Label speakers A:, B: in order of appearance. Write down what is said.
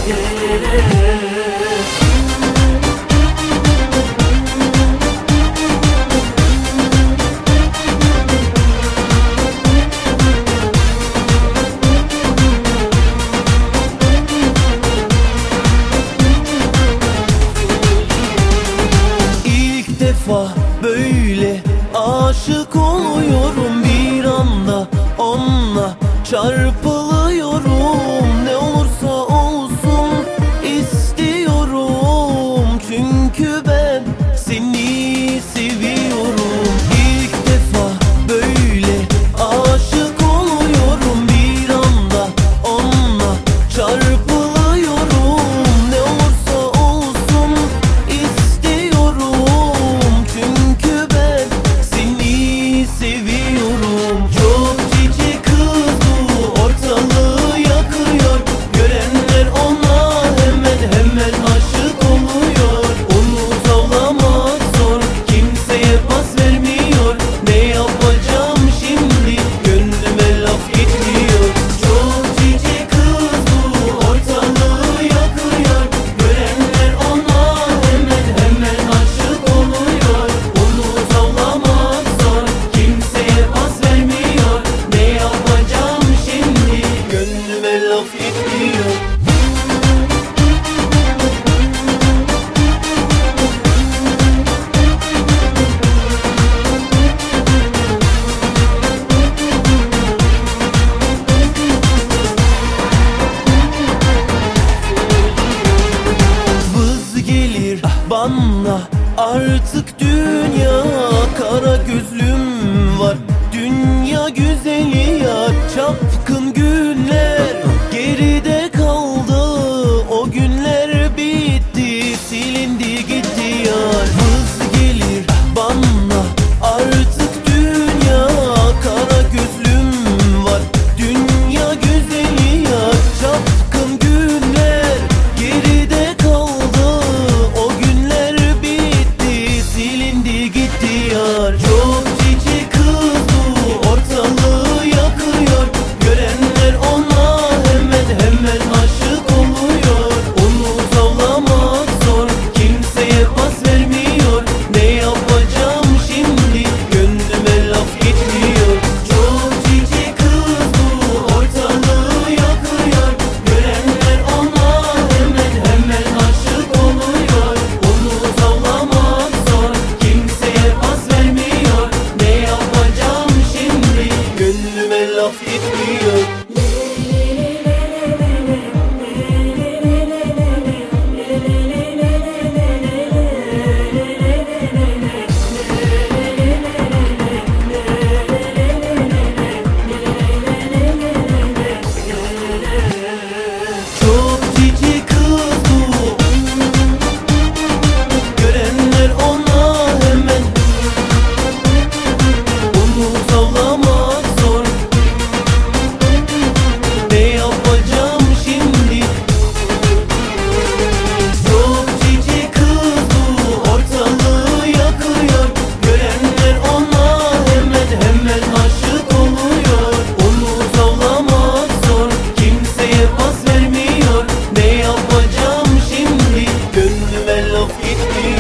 A: İlk defa böyle aşık oluyorum, bir anda onunla çarpılıyorum. Ne olursa olsun istiyorum, çünkü ben seni seviyorum. İlk defa böyle aşık oluyorum, bir anda onunla çarpılıyorum. Ne olursa olsun istiyorum, çünkü ben seni seviyorum. Çok cici kız bu, ortalığı yakıyor. Görenler ona hemen hemen aşık oluyor. Onu tavlamak zor, kimseye pas vermiyor. Ne yapacağım şimdi, gönlüme laf gitmiyor. Çok cici kız bu, ortalığı yakıyor. Görenler ona hemen hemen aşık oluyor. Onu tavlamak zor, kimseye pas vermiyor. Ne yapacağım şimdi, gönlüme laf gitmiyor. Vız gelir bana artık dünya, kara gözlüm var, dünya güzeli ya. Çapkın günler geride kaldı, o günler bitti, silindi gitti yar. Vız gelir bana artık dünya, kara gözlüm var, dünya güzeli ya. Çapkın günler geride kaldı, o günler bitti, silindi gitti yar. Çok cici kız bu, ortalığı yakıyor. Görenler ona hemen hemen aşık oluyor. Onu tavlamak zor, kimseye pas vermiyor. Ne yapacağım şimdi, gönlüme laf gitmiyor. Çok cici kız bu, ortalığı yakıyor. Görenler ona hemen hemen aşık oluyor. Onu tavlamak zor, kimseye pas vermiyor. Ne yapacağım şimdi, gönlüme laf gitmiyor. Çok cici kız bu, görenler ona hemen, onu tavlamak zor. Ne yapacağım şimdi? Çok cici kız bu, ortalığı yakıyor. Görenler ona hemen hemen aşık oluyor. Onu tavlamak zor, kimseye pas vermiyor. Ne yapacağım şimdi, gönlüme laf gitmiyor.